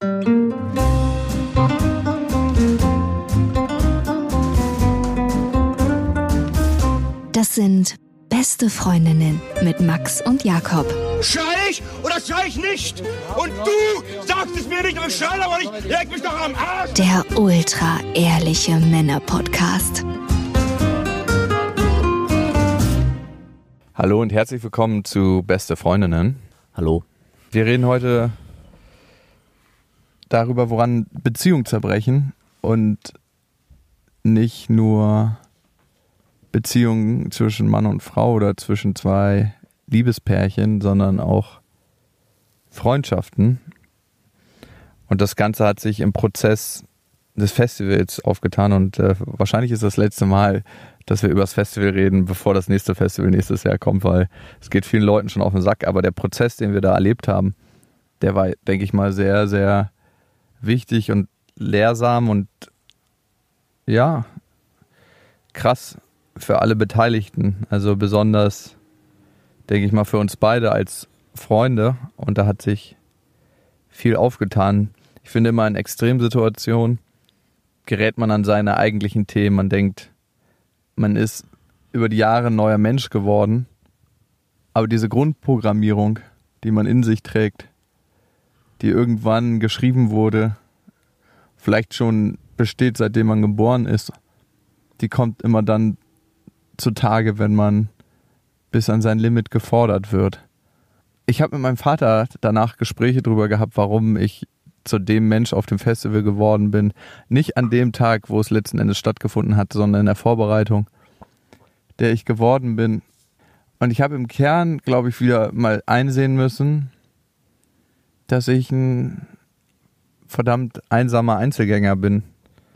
Das sind Beste Freundinnen mit Max und Jakob. Schrei ich oder schrei ich nicht? Und du sagst es mir nicht, aber ich schrei aber nicht. Leg mich doch am Arsch. Der ultra-ehrliche Männer-Podcast. Hallo und herzlich willkommen zu Beste Freundinnen. Hallo. Wir reden heute darüber, woran Beziehungen zerbrechen und nicht nur Beziehungen zwischen Mann und Frau oder zwischen zwei Liebespärchen, sondern auch Freundschaften. Und das Ganze hat sich im Prozess des Festivals aufgetan und wahrscheinlich ist das letzte Mal, dass wir über das Festival reden, bevor das nächste Festival nächstes Jahr kommt, weil es geht vielen Leuten schon auf den Sack. Aber der Prozess, den wir da erlebt haben, der war, denke ich mal, sehr, sehr wichtig und lehrsam und ja, krass für alle Beteiligten. Also besonders, denke ich mal, für uns beide als Freunde. Und da hat sich viel aufgetan. Ich finde immer in Extremsituationen gerät man an seine eigentlichen Themen. Man denkt, man ist über die Jahre ein neuer Mensch geworden. Aber diese Grundprogrammierung, die man in sich trägt, die irgendwann geschrieben wurde, vielleicht schon besteht, seitdem man geboren ist, die kommt immer dann zutage, wenn man bis an sein Limit gefordert wird. Ich habe mit meinem Vater danach Gespräche darüber gehabt, warum ich zu dem Mensch auf dem Festival geworden bin. Nicht an dem Tag, wo es letzten Endes stattgefunden hat, sondern in der Vorbereitung, der ich geworden bin. Und ich habe im Kern, glaube ich, wieder mal einsehen müssen, dass ich ein verdammt einsamer Einzelgänger bin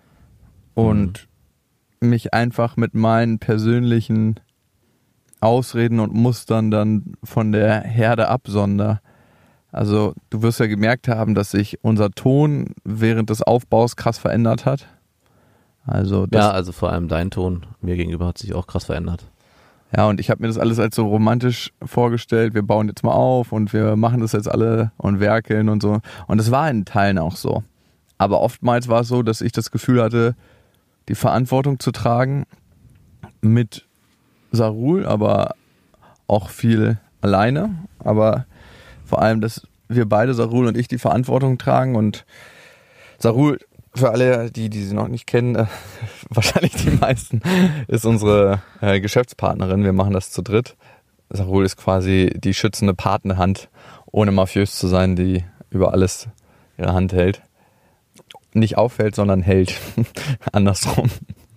und mich einfach mit meinen persönlichen Ausreden und Mustern dann von der Herde absonder. Also du wirst ja gemerkt haben, dass sich unser Ton während des Aufbaus krass verändert hat. Also vor allem dein Ton mir gegenüber hat sich auch krass verändert. Ja, und ich habe mir das alles als so romantisch vorgestellt. Wir bauen jetzt mal auf und wir machen das jetzt alle und werkeln und so. Und es war in Teilen auch so. Aber oftmals war es so, dass ich das Gefühl hatte, die Verantwortung zu tragen mit Sarul, aber auch viel alleine. Aber vor allem, dass wir beide, Sarul und ich, die Verantwortung tragen. Und Sarul, für alle, die sie noch nicht kennen, wahrscheinlich die meisten, ist unsere Geschäftspartnerin. Wir machen das zu dritt. Sarul ist quasi die schützende Partnerhand, ohne mafiös zu sein, die über alles ihre Hand hält. Nicht auffällt, sondern hält. Andersrum.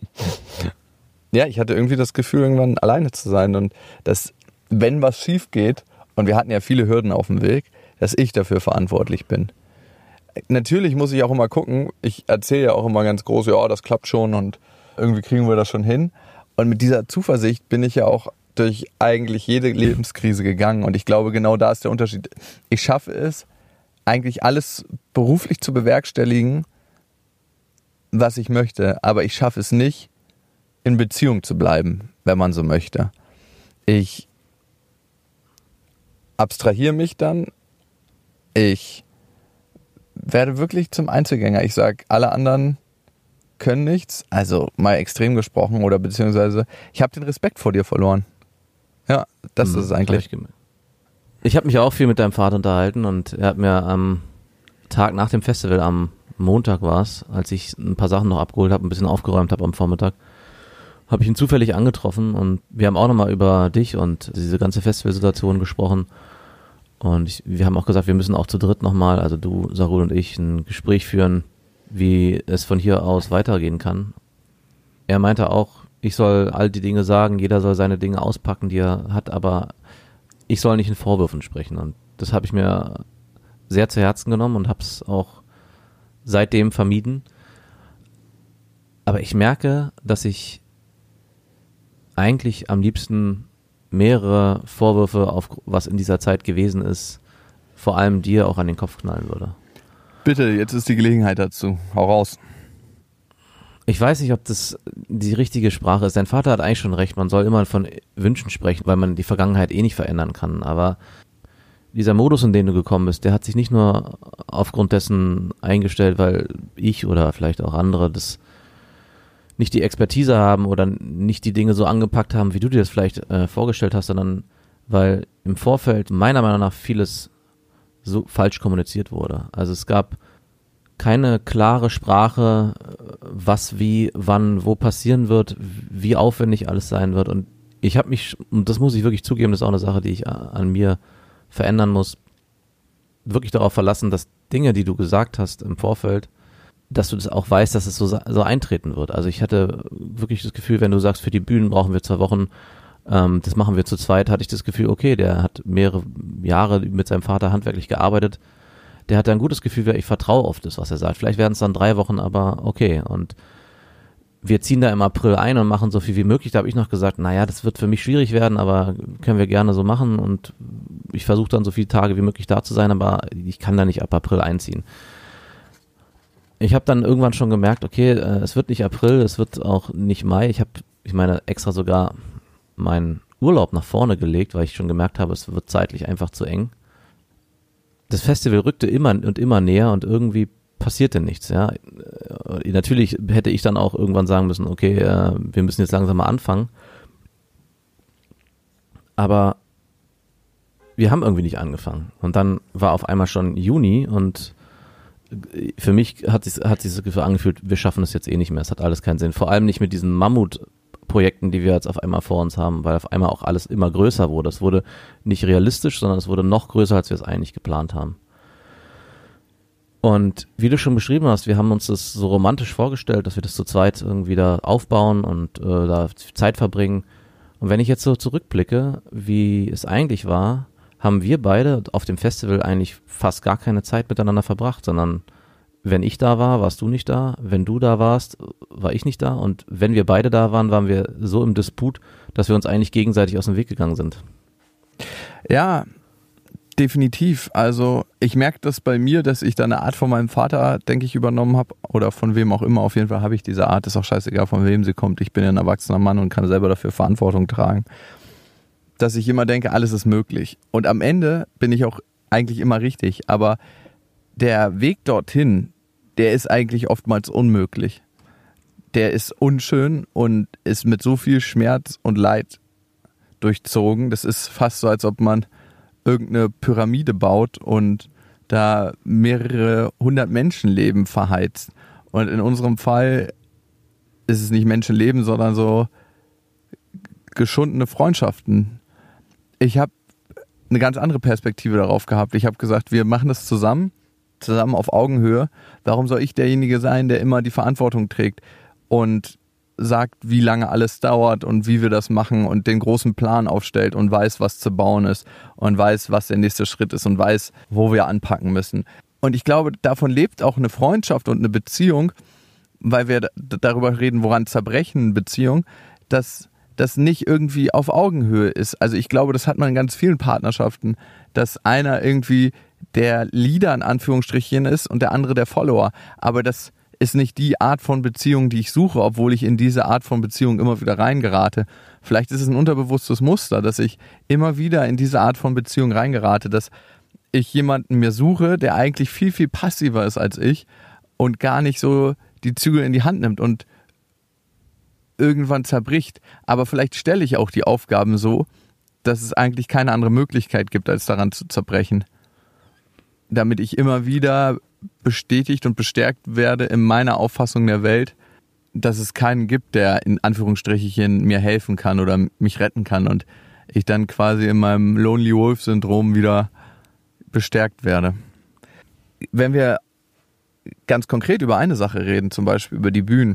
Ja, ich hatte irgendwie das Gefühl, irgendwann alleine zu sein und dass, wenn was schief geht, und wir hatten ja viele Hürden auf dem Weg, dass ich dafür verantwortlich bin. Natürlich muss ich auch immer gucken, ich erzähle ja auch immer ganz groß, ja, das klappt schon und irgendwie kriegen wir das schon hin. Und mit dieser Zuversicht bin ich ja auch durch eigentlich jede Lebenskrise gegangen und ich glaube, genau da ist der Unterschied. Ich schaffe es, eigentlich alles beruflich zu bewerkstelligen, was ich möchte, aber ich schaffe es nicht, in Beziehung zu bleiben, wenn man so möchte. Ich abstrahiere mich dann, ich werde wirklich zum Einzelgänger. Ich sage, alle anderen können nichts, also mal extrem gesprochen oder beziehungsweise ich habe den Respekt vor dir verloren. Ja, das ist es eigentlich. Ich habe mich auch viel mit deinem Vater unterhalten und er hat mir am Tag nach dem Festival, am Montag war es, als ich ein paar Sachen noch abgeholt habe, ein bisschen aufgeräumt habe am Vormittag, habe ich ihn zufällig angetroffen und wir haben auch nochmal über dich und diese ganze Festivalsituation gesprochen und wir haben auch gesagt, wir müssen auch zu dritt nochmal, also du, Sarul und ich, ein Gespräch führen, wie es von hier aus weitergehen kann. Er meinte auch, ich soll all die Dinge sagen, jeder soll seine Dinge auspacken, die er hat, aber ich soll nicht in Vorwürfen sprechen und das habe ich mir sehr zu Herzen genommen und habe es auch seitdem vermieden. Aber ich merke, dass ich eigentlich am liebsten mehrere Vorwürfe auf was in dieser Zeit gewesen ist, vor allem dir auch an den Kopf knallen würde. Bitte, jetzt ist die Gelegenheit dazu. Hau raus. Ich weiß nicht, ob das die richtige Sprache ist. Dein Vater hat eigentlich schon recht, man soll immer von Wünschen sprechen, weil man die Vergangenheit eh nicht verändern kann. Aber dieser Modus, in den du gekommen bist, der hat sich nicht nur aufgrund dessen eingestellt, weil ich oder vielleicht auch andere das nicht die Expertise haben oder nicht die Dinge so angepackt haben, wie du dir das vielleicht vorgestellt hast, sondern weil im Vorfeld meiner Meinung nach vieles so falsch kommuniziert wurde. Also es gab keine klare Sprache, was wie, wann, wo passieren wird, wie aufwendig alles sein wird. Und ich habe mich, und das muss ich wirklich zugeben, das ist auch eine Sache, die ich an mir verändern muss, wirklich darauf verlassen, dass Dinge, die du gesagt hast im Vorfeld, dass du das auch weißt, dass es so eintreten wird. Also ich hatte wirklich das Gefühl, wenn du sagst, für die Bühnen brauchen wir 2 Wochen, das machen wir zu zweit, hatte ich das Gefühl, okay, der hat mehrere Jahre mit seinem Vater handwerklich gearbeitet, der hat ein gutes Gefühl, ich vertraue auf das, was er sagt. Vielleicht werden es dann 3 Wochen, aber okay. Und wir ziehen da im April ein und machen so viel wie möglich. Da habe ich noch gesagt, naja, das wird für mich schwierig werden, aber können wir gerne so machen. Und ich versuche dann so viele Tage wie möglich da zu sein, aber ich kann da nicht ab April einziehen. Ich habe dann irgendwann schon gemerkt, okay, es wird nicht April, es wird auch nicht Mai. Ich meine, extra sogar meinen Urlaub nach vorne gelegt, weil ich schon gemerkt habe, es wird zeitlich einfach zu eng. Das Festival rückte immer und immer näher und irgendwie passierte nichts, ja. Natürlich hätte ich dann auch irgendwann sagen müssen, okay, wir müssen jetzt langsam mal anfangen. Aber wir haben irgendwie nicht angefangen. Und dann war auf einmal schon Juni und für mich hat sich das Gefühl angefühlt, wir schaffen es jetzt eh nicht mehr. Es hat alles keinen Sinn. Vor allem nicht mit diesen Mammutprojekten, die wir jetzt auf einmal vor uns haben, weil auf einmal auch alles immer größer wurde. Es wurde nicht realistisch, sondern es wurde noch größer, als wir es eigentlich geplant haben. Und wie du schon beschrieben hast, wir haben uns das so romantisch vorgestellt, dass wir das zu zweit irgendwie da aufbauen und da Zeit verbringen. Und wenn ich jetzt so zurückblicke, wie es eigentlich war, haben wir beide auf dem Festival eigentlich fast gar keine Zeit miteinander verbracht, sondern wenn ich da war, warst du nicht da, wenn du da warst, war ich nicht da und wenn wir beide da waren, waren wir so im Disput, dass wir uns eigentlich gegenseitig aus dem Weg gegangen sind. Ja, definitiv. Also ich merke das bei mir, dass ich da eine Art von meinem Vater, denke ich, übernommen habe oder von wem auch immer. Auf jeden Fall habe ich diese Art, ist auch scheißegal, von wem sie kommt. Ich bin ja ein erwachsener Mann und kann selber dafür Verantwortung tragen. Dass ich immer denke, alles ist möglich. Und am Ende bin ich auch eigentlich immer richtig. Aber der Weg dorthin, der ist eigentlich oftmals unmöglich. Der ist unschön und ist mit so viel Schmerz und Leid durchzogen. Das ist fast so, als ob man irgendeine Pyramide baut und da mehrere 100 Menschenleben verheizt. Und in unserem Fall ist es nicht Menschenleben, sondern so geschundene Freundschaften. Ich habe eine ganz andere Perspektive darauf gehabt. Ich habe gesagt, wir machen das zusammen auf Augenhöhe. Warum soll ich derjenige sein, der immer die Verantwortung trägt und sagt, wie lange alles dauert und wie wir das machen und den großen Plan aufstellt und weiß, was zu bauen ist und weiß, was der nächste Schritt ist und weiß, wo wir anpacken müssen. Und ich glaube, davon lebt auch eine Freundschaft und eine Beziehung, weil wir darüber reden, woran zerbrechen Beziehungen, dass das nicht irgendwie auf Augenhöhe ist. Also ich glaube, das hat man in ganz vielen Partnerschaften, dass einer irgendwie der Leader in Anführungsstrichen ist und der andere der Follower. Aber das ist nicht die Art von Beziehung, die ich suche, obwohl ich in diese Art von Beziehung immer wieder reingerate. Vielleicht ist es ein unterbewusstes Muster, dass ich immer wieder in diese Art von Beziehung reingerate, dass ich jemanden mir suche, der eigentlich viel, viel passiver ist als ich und gar nicht so die Zügel in die Hand nimmt und irgendwann zerbricht. Aber vielleicht stelle ich auch die Aufgaben so, dass es eigentlich keine andere Möglichkeit gibt, als daran zu zerbrechen. Damit ich immer wieder bestätigt und bestärkt werde in meiner Auffassung der Welt, dass es keinen gibt, der in Anführungsstrichen mir helfen kann oder mich retten kann und ich dann quasi in meinem Lonely Wolf-Syndrom wieder bestärkt werde. Wenn wir ganz konkret über eine Sache reden, zum Beispiel über die Bühnen,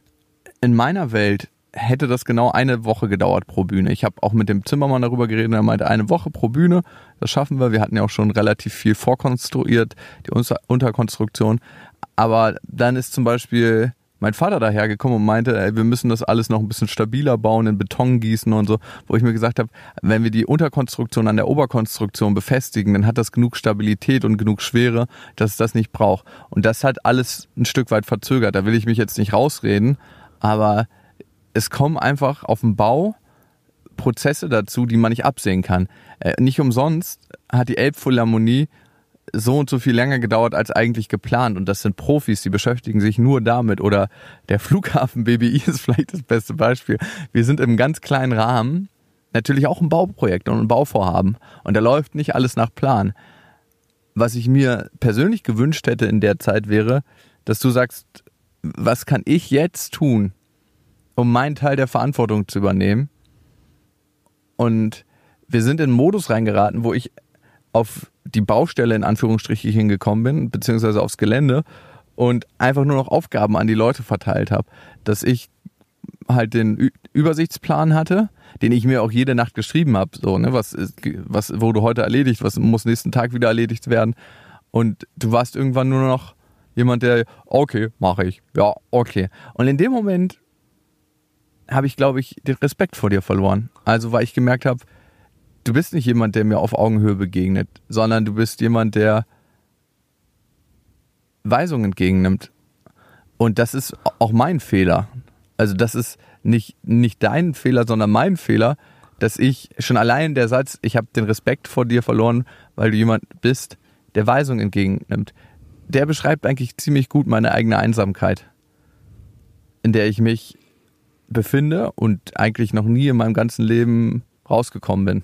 in meiner Welt hätte das genau 1 Woche gedauert pro Bühne. Ich habe auch mit dem Zimmermann darüber geredet und er meinte, 1 Woche pro Bühne, das schaffen wir. Wir hatten ja auch schon relativ viel vorkonstruiert, die Unterkonstruktion. Aber dann ist zum Beispiel mein Vater dahergekommen und meinte, ey, wir müssen das alles noch ein bisschen stabiler bauen, in Beton gießen und so. Wo ich mir gesagt habe, wenn wir die Unterkonstruktion an der Oberkonstruktion befestigen, dann hat das genug Stabilität und genug Schwere, dass es das nicht braucht. Und das hat alles ein Stück weit verzögert. Da will ich mich jetzt nicht rausreden, aber es kommen einfach auf den Bau Prozesse dazu, die man nicht absehen kann. Nicht umsonst hat die Elbphilharmonie so und so viel länger gedauert als eigentlich geplant. Und das sind Profis, die beschäftigen sich nur damit. Oder der Flughafen BBI ist vielleicht das beste Beispiel. Wir sind im ganz kleinen Rahmen, natürlich auch ein Bauprojekt und ein Bauvorhaben. Und da läuft nicht alles nach Plan. Was ich mir persönlich gewünscht hätte in der Zeit wäre, dass du sagst, was kann ich jetzt tun, um meinen Teil der Verantwortung zu übernehmen? Und wir sind in einen Modus reingeraten, wo ich auf die Baustelle in Anführungsstrichen hingekommen bin, beziehungsweise aufs Gelände und einfach nur noch Aufgaben an die Leute verteilt habe. Dass ich halt den Übersichtsplan hatte, den ich mir auch jede Nacht geschrieben habe. So, ne, was wurde heute erledigt, was muss nächsten Tag wieder erledigt werden. Und du warst irgendwann nur noch jemand, der, okay, mache ich. Ja, okay. Und in dem Moment habe ich, glaube ich, den Respekt vor dir verloren. Also, weil ich gemerkt habe, du bist nicht jemand, der mir auf Augenhöhe begegnet, sondern du bist jemand, der Weisungen entgegennimmt. Und das ist auch mein Fehler. Also das ist nicht dein Fehler, sondern mein Fehler, dass ich schon allein der Satz, ich habe den Respekt vor dir verloren, weil du jemand bist, der Weisungen entgegennimmt. Der beschreibt eigentlich ziemlich gut meine eigene Einsamkeit, in der ich mich befinde und eigentlich noch nie in meinem ganzen Leben rausgekommen bin.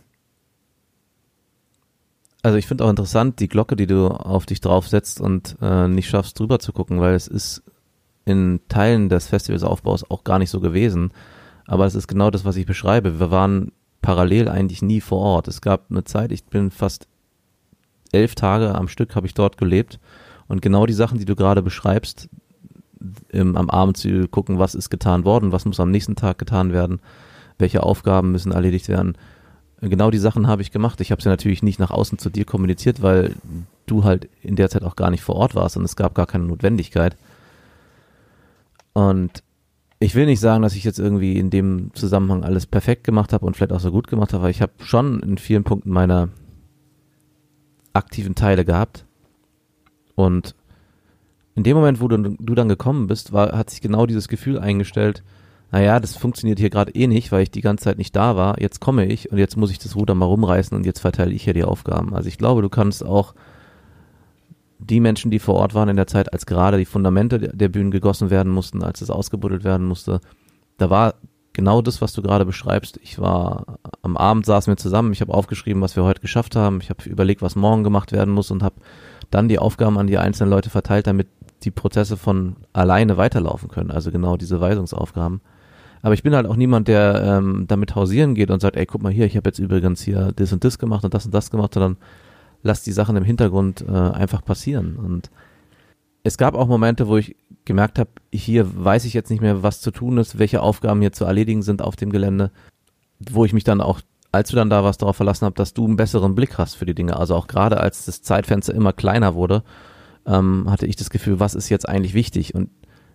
Also ich finde auch interessant, die Glocke, die du auf dich draufsetzt und nicht schaffst, drüber zu gucken, weil es ist in Teilen des Festivalsaufbaus auch gar nicht so gewesen. Aber es ist genau das, was ich beschreibe. Wir waren parallel eigentlich nie vor Ort. Es gab eine Zeit, ich bin fast 11 Tage am Stück, habe ich dort gelebt. Und genau die Sachen, die du gerade beschreibst, am Abend zu gucken, was ist getan worden, was muss am nächsten Tag getan werden, welche Aufgaben müssen erledigt werden. Genau die Sachen habe ich gemacht. Ich habe sie natürlich nicht nach außen zu dir kommuniziert, weil du halt in der Zeit auch gar nicht vor Ort warst und es gab gar keine Notwendigkeit. Und ich will nicht sagen, dass ich jetzt irgendwie in dem Zusammenhang alles perfekt gemacht habe und vielleicht auch so gut gemacht habe, aber ich habe schon in vielen Punkten meine aktiven Teile gehabt. Und in dem Moment, wo du dann gekommen bist, hat sich genau dieses Gefühl eingestellt, naja, das funktioniert hier gerade eh nicht, weil ich die ganze Zeit nicht da war. Jetzt komme ich und jetzt muss ich das Ruder mal rumreißen und jetzt verteile ich hier die Aufgaben. Also ich glaube, du kannst auch die Menschen, die vor Ort waren in der Zeit, als gerade die Fundamente der Bühnen gegossen werden mussten, als es ausgebuddelt werden musste, da war genau das, was du gerade beschreibst. Am Abend saßen wir zusammen, ich habe aufgeschrieben, was wir heute geschafft haben, ich habe überlegt, was morgen gemacht werden muss und habe dann die Aufgaben an die einzelnen Leute verteilt, damit die Prozesse von alleine weiterlaufen können, also genau diese Weisungsaufgaben. Aber ich bin halt auch niemand, der damit hausieren geht und sagt, ey, guck mal hier, ich habe jetzt übrigens hier das und das gemacht und das gemacht, sondern lass die Sachen im Hintergrund einfach passieren. Und es gab auch Momente, wo ich gemerkt habe, hier weiß ich jetzt nicht mehr, was zu tun ist, welche Aufgaben hier zu erledigen sind auf dem Gelände, wo ich mich dann auch, als du dann da warst, darauf verlassen habe, dass du einen besseren Blick hast für die Dinge. Also auch gerade als das Zeitfenster immer kleiner wurde, hatte ich das Gefühl, was ist jetzt eigentlich wichtig? Und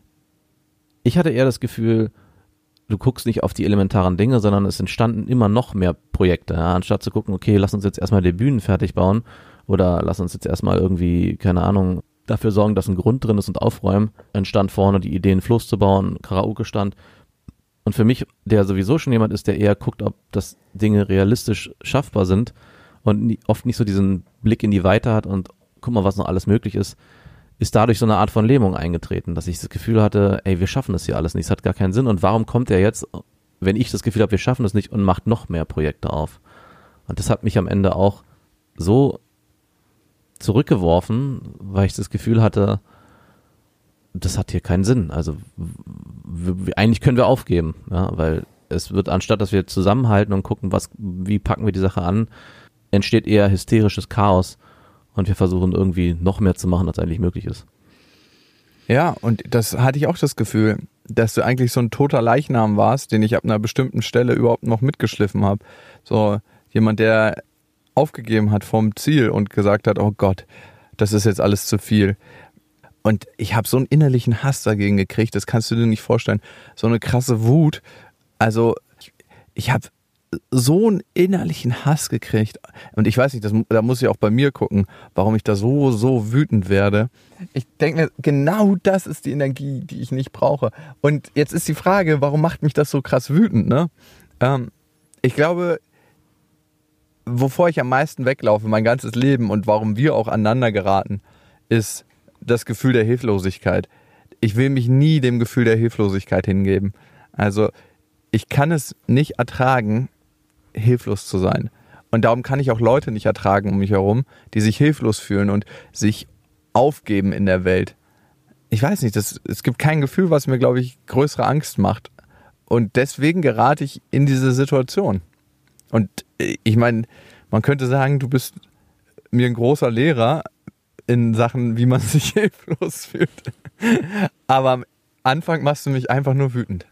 ich hatte eher das Gefühl, du guckst nicht auf die elementaren Dinge, sondern es entstanden immer noch mehr Projekte. Ja? Anstatt zu gucken, okay, lass uns jetzt erstmal die Bühnen fertig bauen oder lass uns jetzt erstmal irgendwie, keine Ahnung, dafür sorgen, dass ein Grund drin ist und aufräumen, entstand vorne die Idee, einen Fluss zu bauen, Karaoke-Stand. Und für mich, der sowieso schon jemand ist, der eher guckt, ob das Dinge realistisch schaffbar sind und oft nicht so diesen Blick in die Weite hat und guck mal, was noch alles möglich ist dadurch so eine Art von Lähmung eingetreten, dass ich das Gefühl hatte, ey, wir schaffen das hier alles nicht, es hat gar keinen Sinn und warum kommt er jetzt, wenn ich das Gefühl habe, wir schaffen das nicht und macht noch mehr Projekte auf? Und das hat mich am Ende auch so zurückgeworfen, weil ich das Gefühl hatte, das hat hier keinen Sinn. Also eigentlich können wir aufgeben, ja, weil es wird, anstatt dass wir zusammenhalten und gucken, wie packen wir die Sache an, entsteht eher hysterisches Chaos und wir versuchen irgendwie noch mehr zu machen, als eigentlich möglich ist. Ja, und das hatte ich auch das Gefühl, dass du eigentlich so ein toter Leichnam warst, den ich ab einer bestimmten Stelle überhaupt noch mitgeschliffen habe. So jemand, der aufgegeben hat vom Ziel und gesagt hat, oh Gott, das ist jetzt alles zu viel. Und ich habe so einen innerlichen Hass dagegen gekriegt, das kannst du dir nicht vorstellen. So eine krasse Wut. Also ich habe so einen innerlichen Hass gekriegt. Und ich weiß nicht, da muss ich auch bei mir gucken, warum ich da so wütend werde. Ich denke mir, genau das ist die Energie, die ich nicht brauche. Und jetzt ist die Frage, warum macht mich das so krass wütend, ne? Ich glaube, wovor ich am meisten weglaufe, mein ganzes Leben und warum wir auch aneinander geraten, ist das Gefühl der Hilflosigkeit. Ich will mich nie dem Gefühl der Hilflosigkeit hingeben. Also ich kann es nicht ertragen, hilflos zu sein. Und darum kann ich auch Leute nicht ertragen um mich herum, die sich hilflos fühlen und sich aufgeben in der Welt. Ich weiß nicht, es gibt kein Gefühl, was mir, glaube ich, größere Angst macht. Und deswegen gerate ich in diese Situation. Und ich meine, man könnte sagen, du bist mir ein großer Lehrer in Sachen, wie man sich hilflos fühlt. Aber am Anfang machst du mich einfach nur wütend.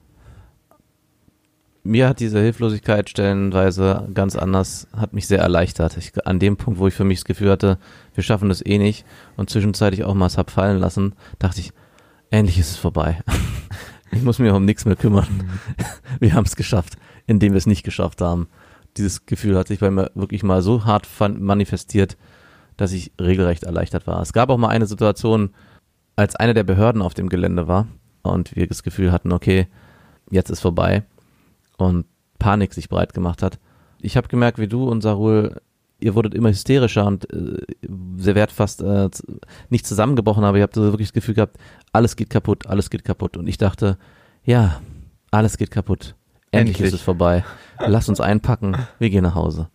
Mir hat diese Hilflosigkeit stellenweise ganz anders, hat mich sehr erleichtert. An dem Punkt, wo ich für mich das Gefühl hatte, wir schaffen das eh nicht und zwischenzeitlich auch mal es hab fallen lassen, dachte ich, endlich ist es vorbei. Ich muss mich um nichts mehr kümmern. Wir haben es geschafft, indem wir es nicht geschafft haben. Dieses Gefühl hat sich bei mir wirklich mal so hart manifestiert, dass ich regelrecht erleichtert war. Es gab auch mal eine Situation, als eine der Behörden auf dem Gelände war und wir das Gefühl hatten, okay, jetzt ist vorbei und Panik sich breit gemacht hat. Ich habe gemerkt, wie du und Sarul, ihr wurdet immer hysterischer und ihr werdet fast nicht zusammengebrochen, aber ihr habt so wirklich das Gefühl gehabt, alles geht kaputt. Und ich dachte, ja, alles geht kaputt. Endlich ist es vorbei. Lass uns einpacken, wir gehen nach Hause.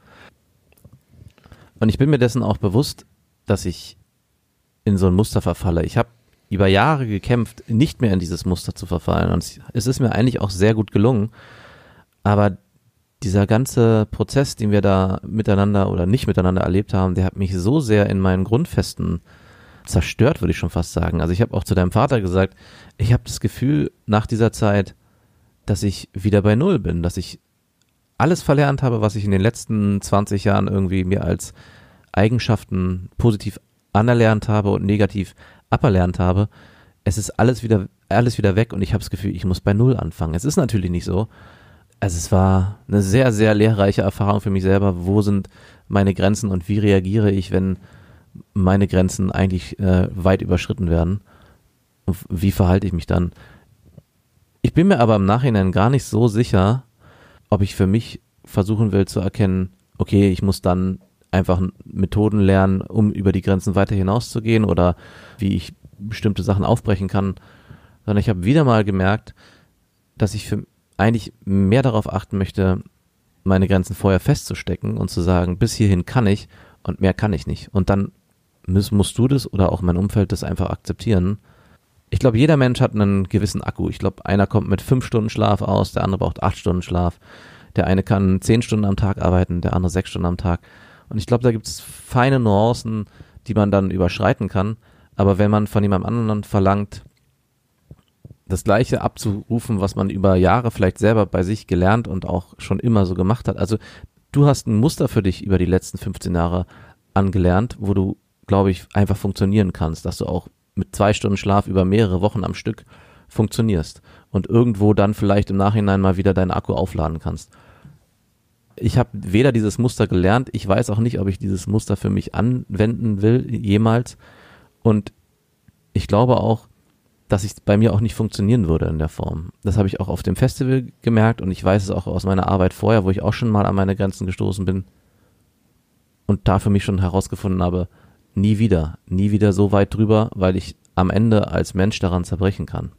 Und ich bin mir dessen auch bewusst, dass ich in so ein Muster verfalle. Ich habe über Jahre gekämpft, nicht mehr in dieses Muster zu verfallen. Und es ist mir eigentlich auch sehr gut gelungen. Aber dieser ganze Prozess, den wir da miteinander oder nicht miteinander erlebt haben, der hat mich so sehr in meinen Grundfesten zerstört, würde ich schon fast sagen. Also ich habe auch zu deinem Vater gesagt, ich habe das Gefühl nach dieser Zeit, dass ich wieder bei Null bin, dass ich alles verlernt habe, was ich in den letzten 20 Jahren irgendwie mir als Eigenschaften positiv anerlernt habe und negativ aberlernt habe. Es ist alles wieder weg und ich habe das Gefühl, ich muss bei Null anfangen. Es ist natürlich nicht so. Also es war eine sehr, sehr lehrreiche Erfahrung für mich selber. Wo sind meine Grenzen und wie reagiere ich, wenn meine Grenzen eigentlich weit überschritten werden? Und wie verhalte ich mich dann? Ich bin mir aber im Nachhinein gar nicht so sicher, ob ich für mich versuchen will zu erkennen, okay, ich muss dann einfach Methoden lernen, um über die Grenzen weiter hinauszugehen oder wie ich bestimmte Sachen aufbrechen kann, sondern ich habe wieder mal gemerkt, dass ich eigentlich mehr darauf achten möchte, meine Grenzen vorher festzustecken und zu sagen, bis hierhin kann ich und mehr kann ich nicht. Und dann musst du das oder auch mein Umfeld das einfach akzeptieren. Ich glaube, jeder Mensch hat einen gewissen Akku. Ich glaube, einer kommt mit 5 Stunden Schlaf aus, der andere braucht 8 Stunden Schlaf. Der eine kann 10 Stunden am Tag arbeiten, der andere 6 Stunden am Tag. Und ich glaube, da gibt es feine Nuancen, die man dann überschreiten kann. Aber wenn man von jemandem anderen verlangt, das Gleiche abzurufen, was man über Jahre vielleicht selber bei sich gelernt und auch schon immer so gemacht hat. Also du hast ein Muster für dich über die letzten 15 Jahre angelernt, wo du, glaube ich, einfach funktionieren kannst, dass du auch mit 2 Stunden Schlaf über mehrere Wochen am Stück funktionierst und irgendwo dann vielleicht im Nachhinein mal wieder deinen Akku aufladen kannst. Ich habe weder dieses Muster gelernt, ich weiß auch nicht, ob ich dieses Muster für mich anwenden will, jemals. Und ich glaube auch, dass es bei mir auch nicht funktionieren würde in der Form. Das habe ich auch auf dem Festival gemerkt und ich weiß es auch aus meiner Arbeit vorher, wo ich auch schon mal an meine Grenzen gestoßen bin und da für mich schon herausgefunden habe, nie wieder so weit drüber, weil ich am Ende als Mensch daran zerbrechen kann.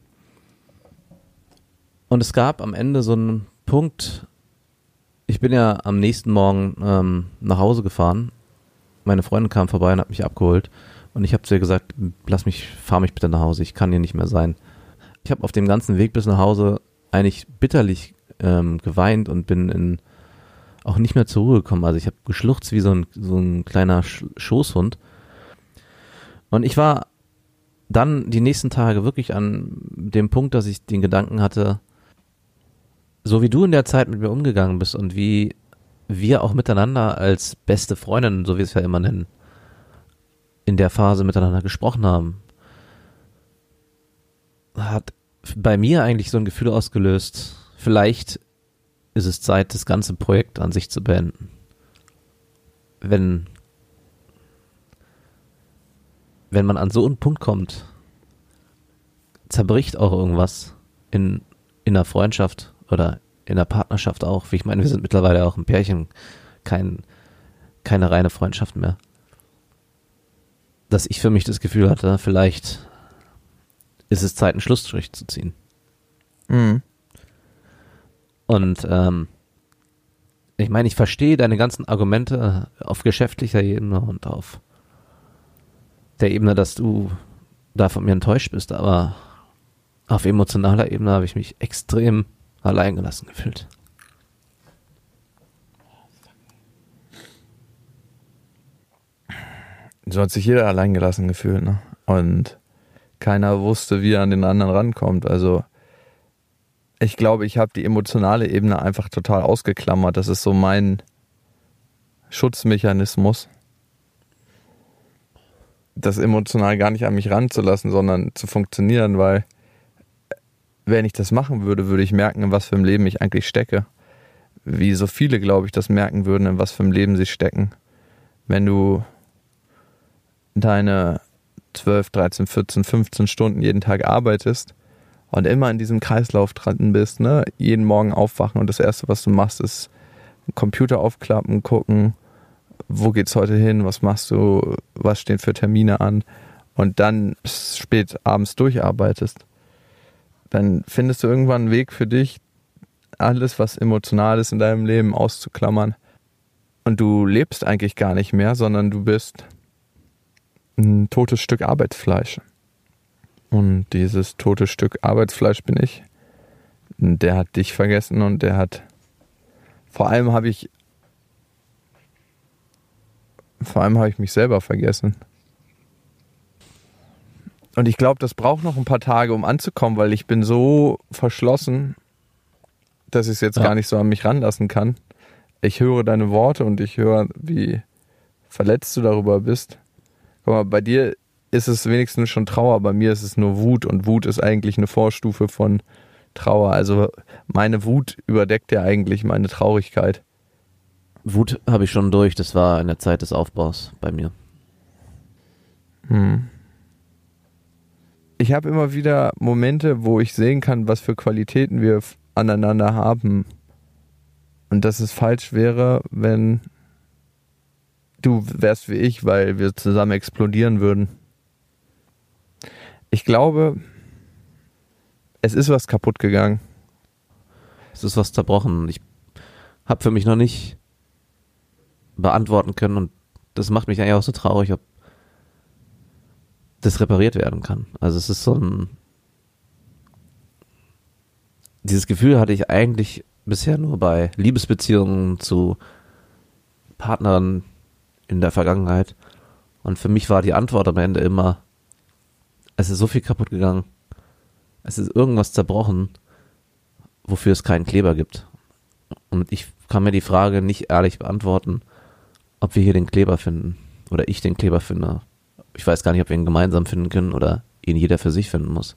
Und es gab am Ende so einen Punkt, ich bin ja am nächsten Morgen nach Hause gefahren, meine Freundin kam vorbei und hat mich abgeholt und ich habe zu ihr gesagt, fahr mich bitte nach Hause, ich kann hier nicht mehr sein. Ich habe auf dem ganzen Weg bis nach Hause eigentlich bitterlich geweint und bin auch nicht mehr zur Ruhe gekommen. Also ich habe geschluchzt wie so ein kleiner Schoßhund. Und ich war dann die nächsten Tage wirklich an dem Punkt, dass ich den Gedanken hatte, so wie du in der Zeit mit mir umgegangen bist und wie wir auch miteinander als beste Freundinnen, so wie wir es ja immer nennen, in der Phase miteinander gesprochen haben, hat bei mir eigentlich so ein Gefühl ausgelöst, vielleicht ist es Zeit, das ganze Projekt an sich zu beenden. Wenn man an so einen Punkt kommt, zerbricht auch irgendwas in einer Freundschaft oder in der Partnerschaft auch. Ich meine, wir sind mittlerweile auch ein Pärchen, keine reine Freundschaft mehr. Dass ich für mich das Gefühl hatte, vielleicht ist es Zeit, einen Schlussstrich zu ziehen. Mhm. Und ich meine, ich verstehe deine ganzen Argumente auf geschäftlicher Ebene und auf der Ebene, dass du da von mir enttäuscht bist, aber auf emotionaler Ebene habe ich mich extrem alleingelassen gefühlt. So hat sich jeder alleingelassen gefühlt, ne? Und keiner wusste, wie er an den anderen rankommt. Also ich glaube, ich habe die emotionale Ebene einfach total ausgeklammert. Das ist so mein Schutzmechanismus, das emotional gar nicht an mich ranzulassen, sondern zu funktionieren, weil wenn ich das machen würde, würde ich merken, in was für einem Leben ich eigentlich stecke. Wie so viele, glaube ich, das merken würden, in was für einem Leben sie stecken. Wenn du deine 12, 13, 14, 15 Stunden jeden Tag arbeitest und immer in diesem Kreislauf dran bist, ne? Jeden Morgen aufwachen und das Erste, was du machst, ist Computer aufklappen, gucken, wo geht's heute hin, was machst du, was stehen für Termine an und dann spät abends durcharbeitest, dann findest du irgendwann einen Weg für dich, alles, was emotional ist in deinem Leben auszuklammern. Und du lebst eigentlich gar nicht mehr, sondern du bist ein totes Stück Arbeitsfleisch. Und dieses tote Stück Arbeitsfleisch bin ich. Der hat dich vergessen und vor allem habe ich mich selber vergessen. Und ich glaube, das braucht noch ein paar Tage, um anzukommen, weil ich bin so verschlossen, dass ich es jetzt gar nicht so an mich ranlassen kann. Ich höre deine Worte und ich höre, wie verletzt du darüber bist. Guck mal, bei dir ist es wenigstens schon Trauer, bei mir ist es nur Wut und Wut ist eigentlich eine Vorstufe von Trauer. Also meine Wut überdeckt ja eigentlich meine Traurigkeit. Wut habe ich schon durch, das war in der Zeit des Aufbaus bei mir. Ich habe immer wieder Momente, wo ich sehen kann, was für Qualitäten wir aneinander haben. Und dass es falsch wäre, wenn du wärst wie ich, weil wir zusammen explodieren würden. Ich glaube, es ist was kaputt gegangen. Es ist was zerbrochen. Ich habe für mich noch nicht beantworten können und das macht mich eigentlich auch so traurig, ob das repariert werden kann. Also es ist so dieses Gefühl hatte ich eigentlich bisher nur bei Liebesbeziehungen zu Partnern in der Vergangenheit. Und für mich war die Antwort am Ende immer, es ist so viel kaputt gegangen. Es ist irgendwas zerbrochen, wofür es keinen Kleber gibt. Und ich kann mir die Frage nicht ehrlich beantworten, ob wir hier den Kleber finden oder ich den Kleber finde. Ich weiß gar nicht, ob wir ihn gemeinsam finden können oder ihn jeder für sich finden muss.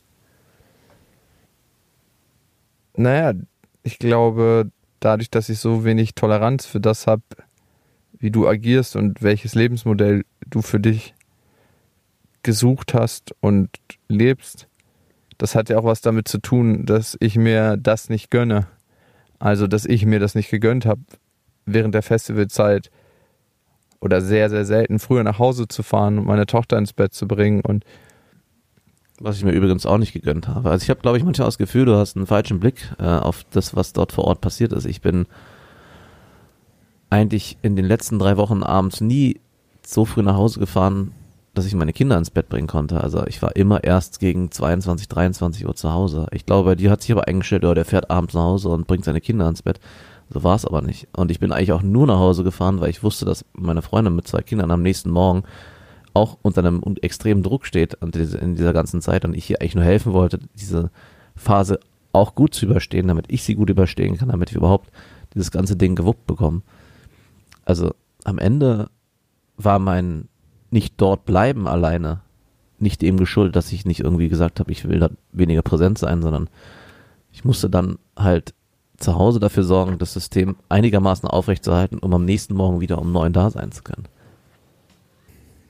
Naja, ich glaube, dadurch, dass ich so wenig Toleranz für das habe, wie du agierst und welches Lebensmodell du für dich gesucht hast und lebst, das hat ja auch was damit zu tun, dass ich mir das nicht gönne. Also, dass ich mir das nicht gegönnt habe, während der Festivalzeit oder sehr, sehr selten früher nach Hause zu fahren und meine Tochter ins Bett zu bringen. Und was ich mir übrigens auch nicht gegönnt habe. Also ich habe, glaube ich, manchmal das Gefühl, du hast einen falschen Blick auf das, was dort vor Ort passiert ist. Ich bin eigentlich in den letzten 3 Wochen abends nie so früh nach Hause gefahren, dass ich meine Kinder ins Bett bringen konnte. Also ich war immer erst gegen 22, 23 Uhr zu Hause. Ich glaube, bei dir hat sich aber eingestellt, der fährt abends nach Hause und bringt seine Kinder ins Bett. So war es aber nicht. Und ich bin eigentlich auch nur nach Hause gefahren, weil ich wusste, dass meine Freundin mit 2 Kindern am nächsten Morgen auch unter einem extremen Druck steht in dieser ganzen Zeit und ich ihr eigentlich nur helfen wollte, diese Phase auch gut zu überstehen, damit ich sie gut überstehen kann, damit wir überhaupt dieses ganze Ding gewuppt bekommen. Also am Ende war mein nicht dort bleiben alleine nicht dem geschuldet, dass ich nicht irgendwie gesagt habe, ich will da weniger präsent sein, sondern ich musste dann halt zu Hause dafür sorgen, das System einigermaßen aufrechtzuerhalten, um am nächsten Morgen wieder um 9 da sein zu können.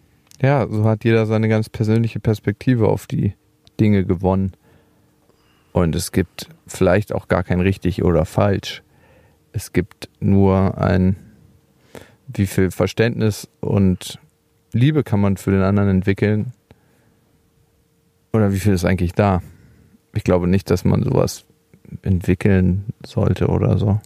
ja, so hat jeder seine ganz persönliche Perspektive auf die Dinge gewonnen. Und es gibt vielleicht auch gar kein richtig oder falsch. Es gibt nur wie viel Verständnis und Liebe kann man für den anderen entwickeln? Oder wie viel ist eigentlich da? Ich glaube nicht, dass man sowas entwickeln sollte oder so.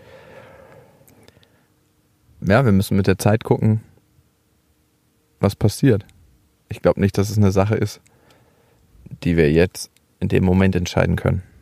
Ja, wir müssen mit der Zeit gucken, was passiert. Ich glaube nicht, dass es eine Sache ist, die wir jetzt in dem Moment entscheiden können.